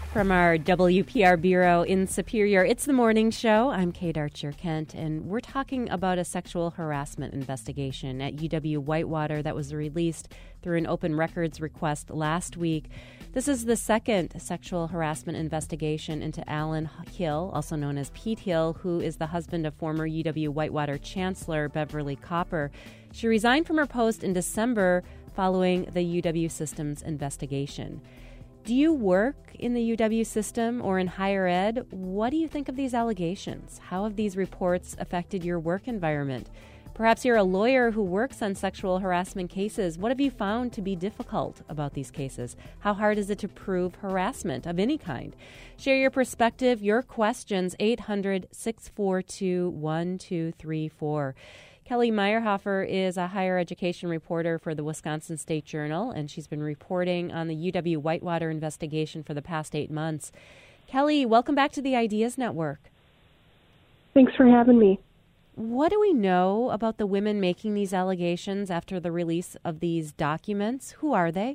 From our WPR Bureau in Superior, it's the Morning Show. I'm Kate Archer-Kent, and we're talking about a sexual harassment investigation at UW-Whitewater that was released through an open records request last week. This is the second sexual harassment investigation into Alan Hill, also known as Pete Hill, who is the husband of former UW-Whitewater Chancellor Beverly Copper. She resigned from her post in December following the UW system's investigation. Do you work in the UW system or in higher ed? What do you think of these allegations? How have these reports affected your work environment? Perhaps you're a lawyer who works on sexual harassment cases. What have you found to be difficult about these cases? How hard is it to prove harassment of any kind? Share your perspective, your questions, 800-642-1234. Kelly Meyerhofer is a higher education reporter for the Wisconsin State Journal, and she's been reporting on the UW-Whitewater investigation for the past 8 months. Kelly, welcome back to the Ideas Network. Thanks for having me. What do we know about the women making these allegations after the release of these documents? Who are they?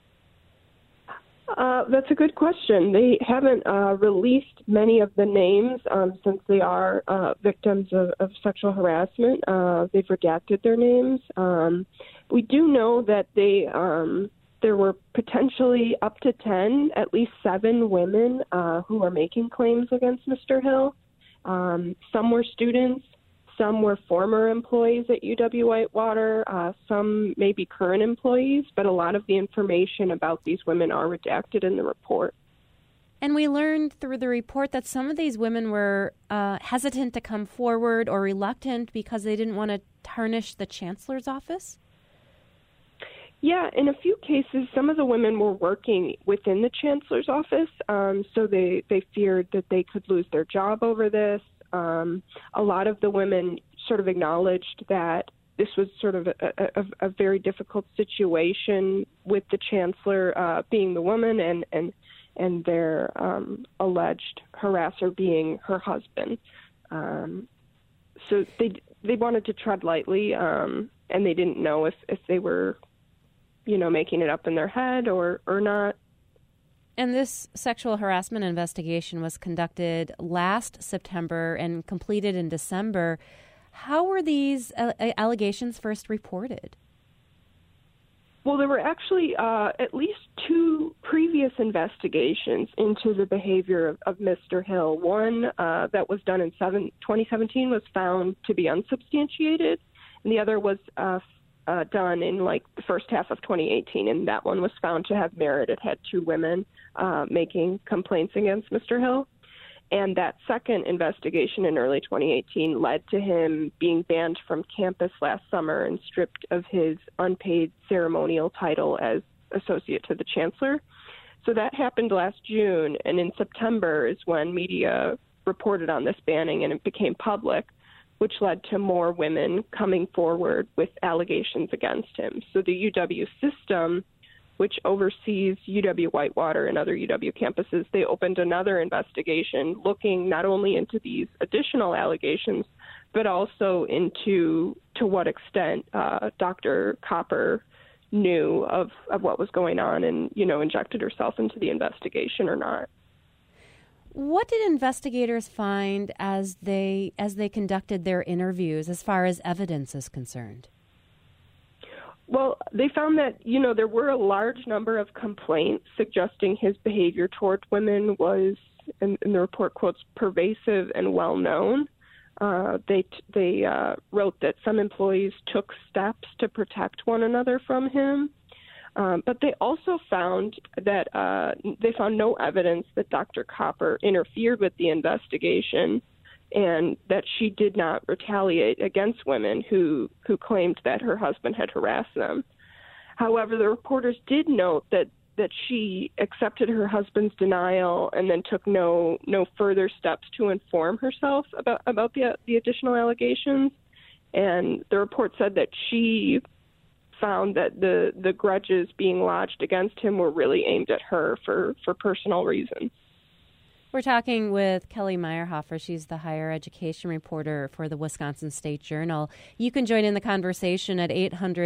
That's a good question. They haven't released many of the names since they are victims of sexual harassment. They've redacted their names. We do know that there were potentially up to 10, at least 7 women who are making claims against Mr. Hill. Some were students. Some were former employees at UW-Whitewater, some may be current employees, but a lot of the information about these women are redacted in the report. And we learned through the report that some of these women were hesitant to come forward or reluctant because they didn't want to tarnish the chancellor's office? Yeah, in a few cases, some of the women were working within the chancellor's office, so they feared that they could lose their job over this. A lot of the women sort of acknowledged that this was sort of a very difficult situation with the chancellor being the woman and their alleged harasser being her husband. So they wanted to tread lightly, and they didn't know if they were, making it up in their head or not. And this sexual harassment investigation was conducted last September and completed in December. How were these allegations first reported? Well, there were actually at least 2 previous investigations into the behavior of Mr. Hill. One that was done in 2017 was found to be unsubstantiated, and the other was done in the first half of 2018, and that one was found to have merit. It had 2 women making complaints against Mr. Hill. And that second investigation in early 2018 led to him being banned from campus last summer and stripped of his unpaid ceremonial title as associate to the chancellor. So that happened last June, and in September is when media reported on this banning and it became public, which led to more women coming forward with allegations against him. So the UW system, which oversees UW-Whitewater and other UW campuses, they opened another investigation looking not only into these additional allegations, but also into to what extent Dr. Copper knew of what was going on and, injected herself into the investigation or not. What did investigators find as they conducted their interviews as far as evidence is concerned? Well, they found that, there were a large number of complaints suggesting his behavior toward women was, and the report quotes, pervasive and well-known. They wrote that some employees took steps to protect one another from him. But they also found that they found no evidence that Dr. Copper interfered with the investigation and that she did not retaliate against women who claimed that her husband had harassed them. However, the reporters did note that she accepted her husband's denial and then took no further steps to inform herself about the additional allegations. And the report said that she found that the grudges being lodged against him were really aimed at her for personal reasons. We're talking with Kelly Meyerhofer. She's the higher education reporter for the Wisconsin State Journal. You can join in the conversation at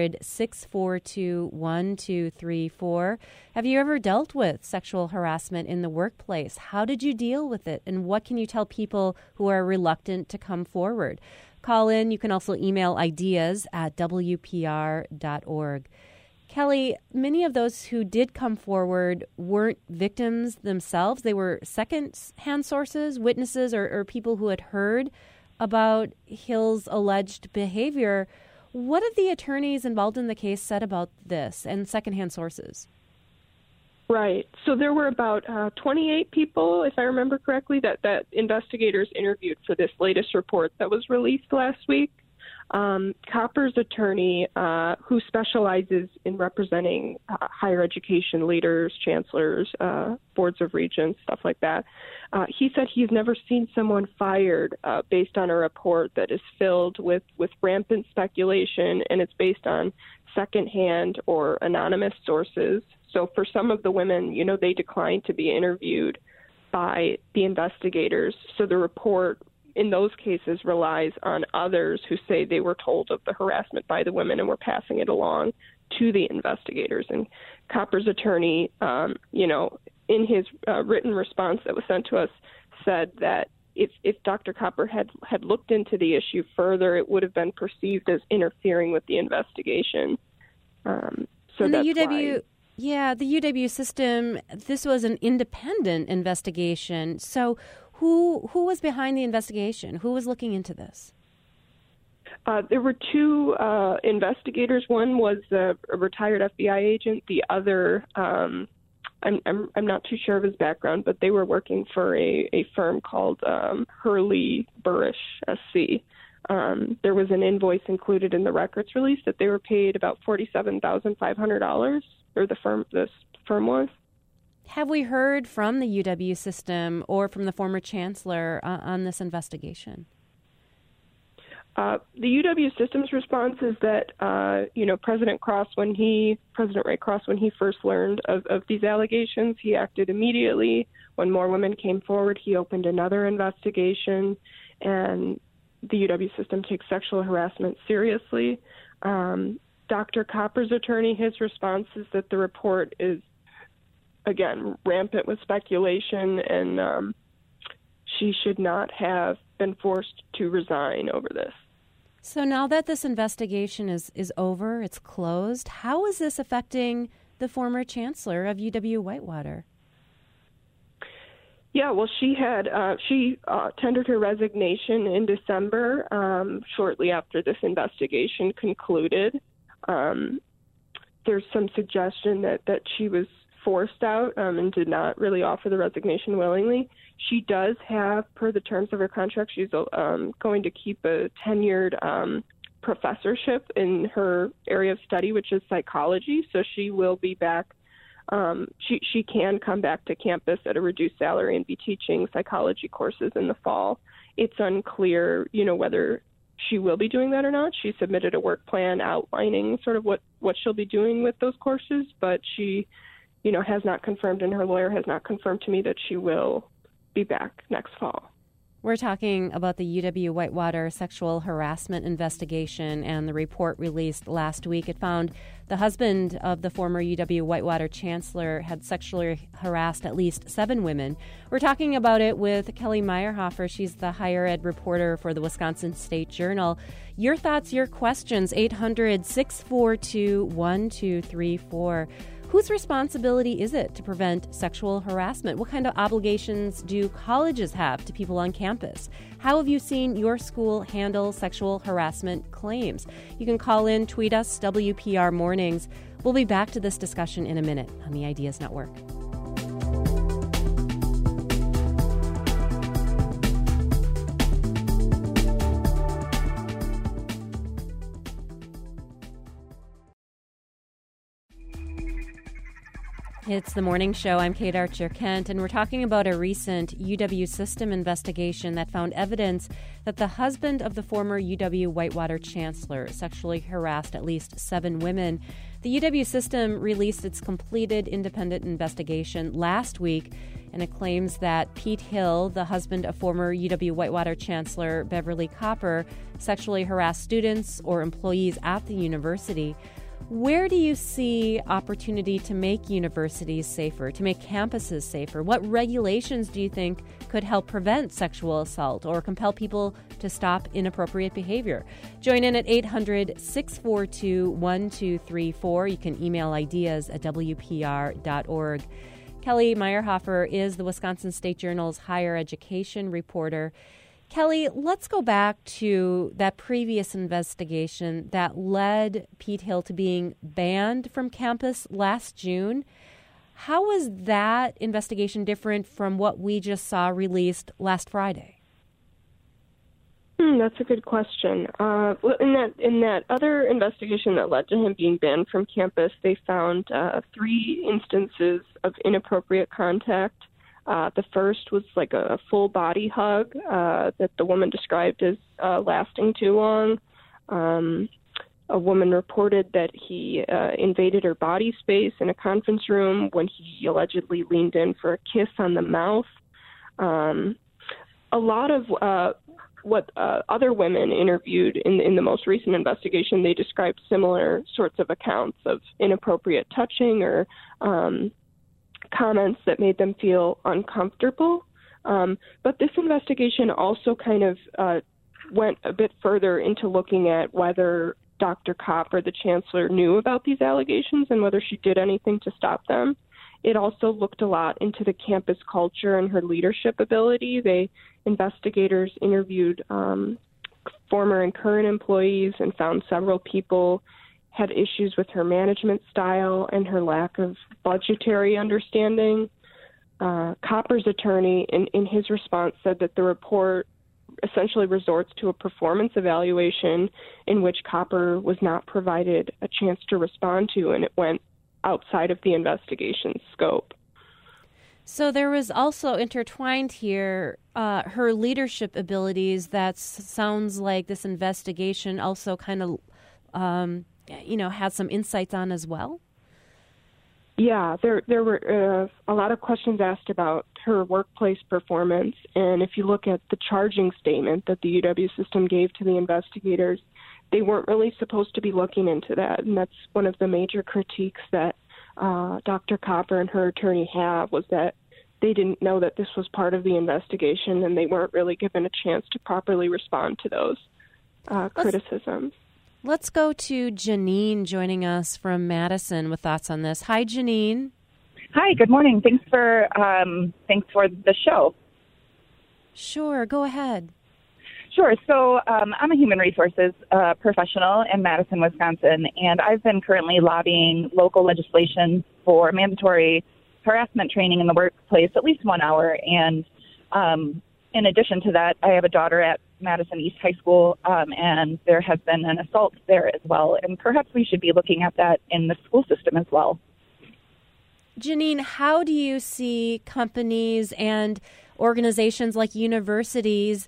800-642-1234. Have you ever dealt with sexual harassment in the workplace? How did you deal with it? And what can you tell people who are reluctant to come forward? Call in. You can also email ideas at WPR.org. Kelly, many of those who did come forward weren't victims themselves. They were second-hand sources, witnesses, or people who had heard about Hill's alleged behavior. What have the attorneys involved in the case said about this and second-hand sources? Right. So there were about 28 people, if I remember correctly, that investigators interviewed for this latest report that was released last week. Copper's attorney, who specializes in representing higher education leaders, chancellors, boards of regents, stuff like that, he said he's never seen someone fired based on a report that is filled with rampant speculation, and it's based on secondhand or anonymous sources. So for some of the women, they declined to be interviewed by the investigators. So the report in those cases relies on others who say they were told of the harassment by the women and were passing it along to the investigators. And Copper's attorney, in his written response that was sent to us, said that if Dr. Copper had looked into the issue further, it would have been perceived as interfering with the investigation. The UW system, this was an independent investigation. So who was behind the investigation? Who was looking into this? There were two investigators. One was a retired FBI agent. The other, I'm not too sure of his background, but they were working for a firm called Hurley Burish SC. There was an invoice included in the records release that they were paid about $47,500, or this firm was. Have we heard from the UW system or from the former chancellor on this investigation? The UW system's response is that, President Ray Cross, when he first learned of these allegations, he acted immediately. When more women came forward, he opened another investigation, and the UW system takes sexual harassment seriously. Dr. Copper's attorney, his response is that the report is, again, rampant with speculation, and she should not have been forced to resign over this. So now that this investigation is over, it's closed, how is this affecting the former chancellor of UW-Whitewater? Yeah, well, she tendered her resignation in December, shortly after this investigation concluded. There's some suggestion that she was forced out and did not really offer the resignation willingly. She does have, per the terms of her contract, she's going to keep a tenured professorship in her area of study, which is psychology. So she will be back. She can come back to campus at a reduced salary and be teaching psychology courses in the fall. It's unclear, whether she will be doing that or not. She submitted a work plan outlining sort of what she'll be doing with those courses, but she, has not confirmed, and her lawyer has not confirmed to me that she will be back next fall. We're talking about the UW-Whitewater sexual harassment investigation and the report released last week. It found the husband of the former UW-Whitewater chancellor had sexually harassed at least 7 women. We're talking about it with Kelly Meyerhofer. She's the higher ed reporter for the Wisconsin State Journal. Your thoughts, your questions, 800-642-1234. Whose responsibility is it to prevent sexual harassment? What kind of obligations do colleges have to people on campus? How have you seen your school handle sexual harassment claims? You can call in, tweet us, WPR Mornings. We'll be back to this discussion in a minute on the Ideas Network. It's the morning show. I'm Kate Archer-Kent, and we're talking about a recent UW system investigation that found evidence that the husband of the former UW-Whitewater chancellor sexually harassed at least 7 women. The UW system released its completed independent investigation last week, and it claims that Pete Hill, the husband of former UW-Whitewater chancellor Beverly Copper, sexually harassed students or employees at the university. Where do you see opportunity to make universities safer, to make campuses safer? What regulations do you think could help prevent sexual assault or compel people to stop inappropriate behavior? Join in at 800-642-1234. You can email ideas at WPR.org. Kelly Meyerhofer is the Wisconsin State Journal's higher education reporter. Kelly, let's go back to that previous investigation that led Pete Hill to being banned from campus last June. How was that investigation different from what we just saw released last Friday? That's a good question. In that other investigation that led to him being banned from campus, they found 3 instances of inappropriate contact. The first was like a full body hug that the woman described as lasting too long. A woman reported that he invaded her body space in a conference room when he allegedly leaned in for a kiss on the mouth. A lot of what other women interviewed in the most recent investigation, they described similar sorts of accounts of inappropriate touching or comments that made them feel uncomfortable. But this investigation also kind of went a bit further into looking at whether Dr. Copper, the chancellor, knew about these allegations and whether she did anything to stop them. It also looked a lot into the campus culture and her leadership ability. Investigators interviewed former and current employees and found several people had issues with her management style and her lack of budgetary understanding. Copper's attorney, in his response, said that the report essentially resorts to a performance evaluation in which Copper was not provided a chance to respond to, and it went outside of the investigation's scope. So there was also intertwined here her leadership abilities. That sounds like this investigation also kind of had some insights on as well? Yeah, there were a lot of questions asked about her workplace performance, and if you look at the charging statement that the UW system gave to the investigators, they weren't really supposed to be looking into that, and that's one of the major critiques that Dr. Copper and her attorney have, was that they didn't know that this was part of the investigation, and they weren't really given a chance to properly respond to those criticisms. Let's go to Janine joining us from Madison with thoughts on this. Hi, Janine. Hi, good morning. Thanks for the show. Sure, go ahead. Sure. So I'm a human resources professional in Madison, Wisconsin, and I've been currently lobbying local legislation for mandatory harassment training in the workplace at least 1 hour. And in addition to that, I have a daughter at Madison East High School, and there has been an assault there as well. And perhaps we should be looking at that in the school system as well. Janine, how do you see companies and organizations like universities,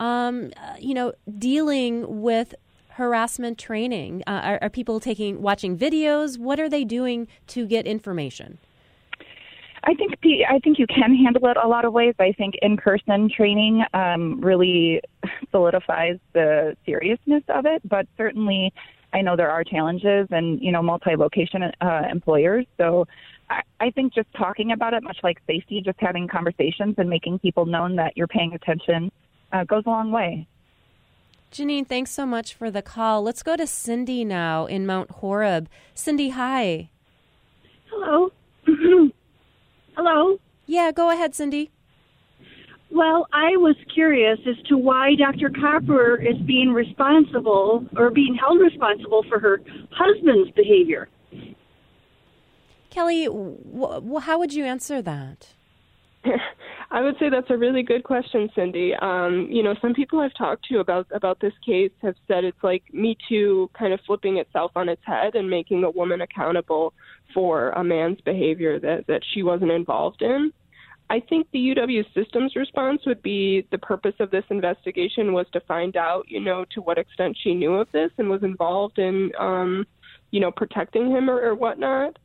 dealing with harassment training? Are people watching videos? What are they doing to get information? I think you can handle it a lot of ways. I think in-person training really solidifies the seriousness of it, but certainly I know there are challenges and, multi-location employers. So I think just talking about it, much like safety, just having conversations and making people known that you're paying attention goes a long way. Janine, thanks so much for the call. Let's go to Cindy now in Mount Horeb. Cindy, hi. Hello. Hello? Yeah, go ahead, Cindy. Well, I was curious as to why Dr. Copper is being responsible or being held responsible for her husband's behavior. Kelly, how would you answer that? I would say that's a really good question, Cindy. Some people I've talked to about this case have said it's like Me Too kind of flipping itself on its head and making a woman accountable for a man's behavior that she wasn't involved in. I think the UW system's response would be the purpose of this investigation was to find out, to what extent she knew of this and was involved in, protecting him or whatnot.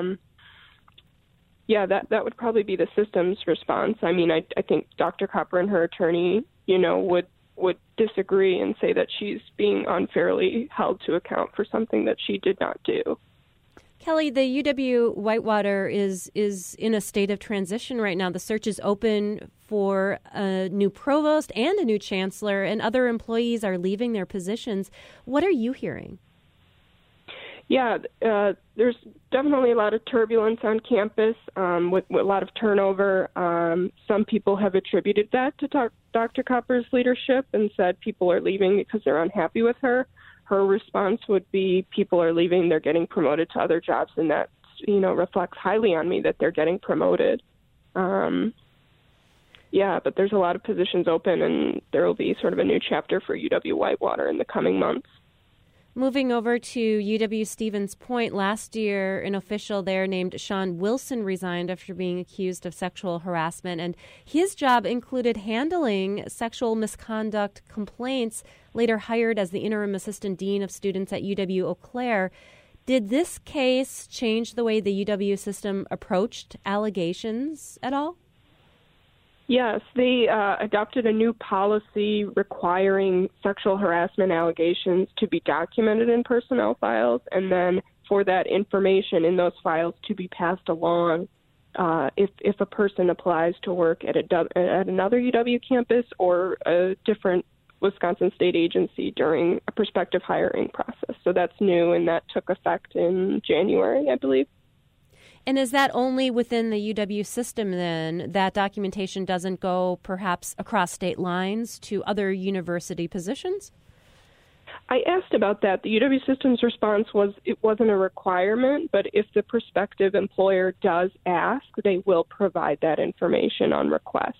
Yeah, that would probably be the system's response. I mean, I think Dr. Copper and her attorney, would disagree and say that she's being unfairly held to account for something that she did not do. Kelly, the UW Whitewater is in a state of transition right now. The search is open for a new provost and a new chancellor, and other employees are leaving their positions. What are you hearing? Yeah, there's definitely a lot of turbulence on campus with a lot of turnover. Some people have attributed that to Dr. Copper's leadership and said people are leaving because they're unhappy with her. Her response would be people are leaving, they're getting promoted to other jobs, and that, reflects highly on me that they're getting promoted. But there's a lot of positions open, and there will be sort of a new chapter for UW Whitewater in the coming months. Moving over to UW Stevens Point, last year, an official there named Sean Wilson resigned after being accused of sexual harassment, and his job included handling sexual misconduct complaints, later hired as the interim assistant dean of students at UW Eau Claire. Did this case change the way the UW system approached allegations at all? Yes, they adopted a new policy requiring sexual harassment allegations to be documented in personnel files, and then for that information in those files to be passed along if a person applies to work at another UW campus or a different Wisconsin state agency during a prospective hiring process. So that's new, and that took effect in January, I believe. And is that only within the UW system, then? That documentation doesn't go perhaps across state lines to other university positions? I asked about that. The UW system's response was it wasn't a requirement, but if the prospective employer does ask, they will provide that information on request.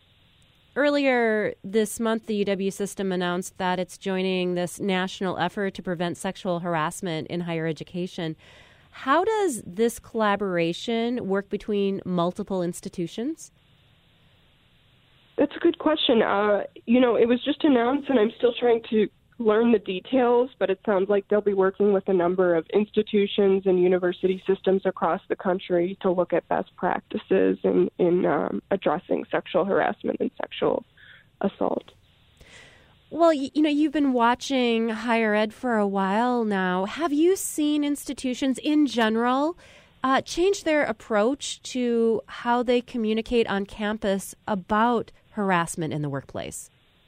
Earlier this month, the UW system announced that it's joining this national effort to prevent sexual harassment in higher education. How does this collaboration work between multiple institutions? That's a good question. It was just announced, and I'm still trying to learn the details, but it sounds like they'll be working with a number of institutions and university systems across the country to look at best practices in addressing sexual harassment and sexual assault. Well, you've been watching higher ed for a while now. Have you seen institutions in general change their approach to how they communicate on campus about harassment in the workplace?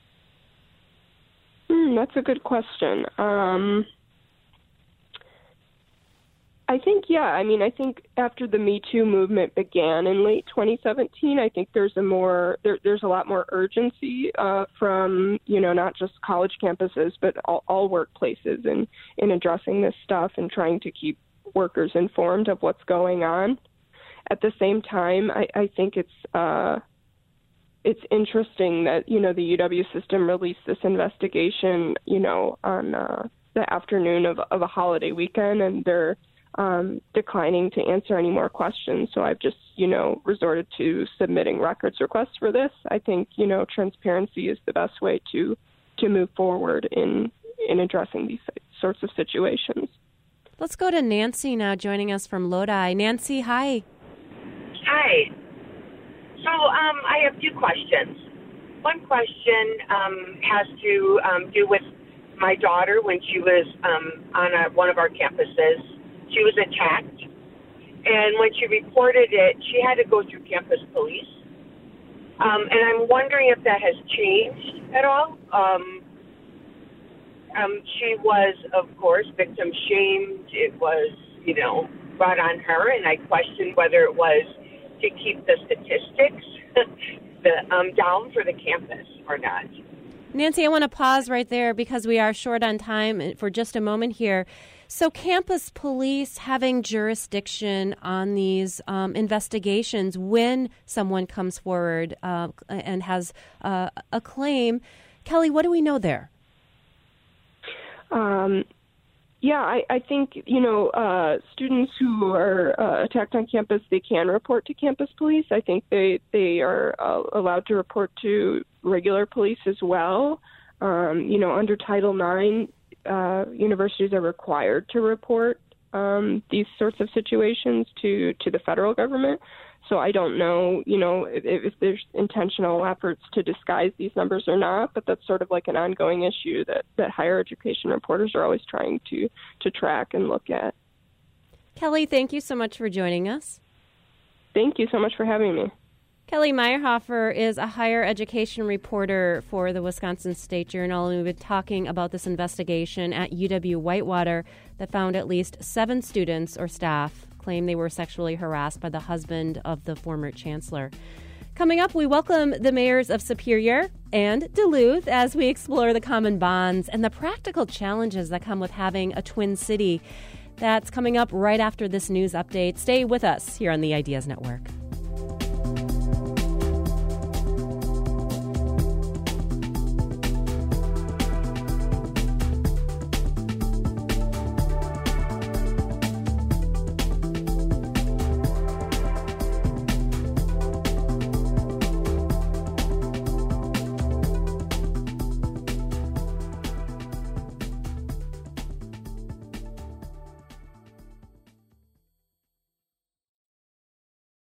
That's a good question. I think after the Me Too movement began in late 2017, I think there's a lot more urgency from, not just college campuses, but all workplaces in addressing this stuff and trying to keep workers informed of what's going on. At the same time, I think it's interesting that, the UW system released this investigation, on the afternoon of a holiday weekend, and they're declining to answer any more questions. So I've just, resorted to submitting records requests for this. I think, transparency is the best way to move forward in addressing these sorts of situations. Let's go to Nancy now, joining us from Lodi. Nancy, hi. Hi. So I have two questions. One question has to do with my daughter when she was on one of our campuses. She was attacked, and when she reported it, she had to go through campus police. And I'm wondering if that has changed at all. She was, of course, victim shamed. It was, brought on her, and I questioned whether it was to keep the statistics down for the campus or not. Nancy, I want to pause right there because we are short on time for just a moment here. So campus police having jurisdiction on these investigations when someone comes forward and has a claim. Kelly, what do we know there? I think, students who are attacked on campus, they can report to campus police. I think they are allowed to report to regular police as well. Under Title IX, universities are required to report these sorts of situations to the federal government. So I don't know, if there's intentional efforts to disguise these numbers or not, but that's sort of like an ongoing issue that higher education reporters are always trying to track and look at. Kelly, thank you so much for joining us. Thank you so much for having me. Kelly Meyerhofer is a higher education reporter for the Wisconsin State Journal, and we've been talking about this investigation at UW-Whitewater that found at least 7 students or staff claim they were sexually harassed by the husband of the former chancellor. Coming up, we welcome the mayors of Superior and Duluth as we explore the common bonds and the practical challenges that come with having a twin city. That's coming up right after this news update. Stay with us here on the Ideas Network.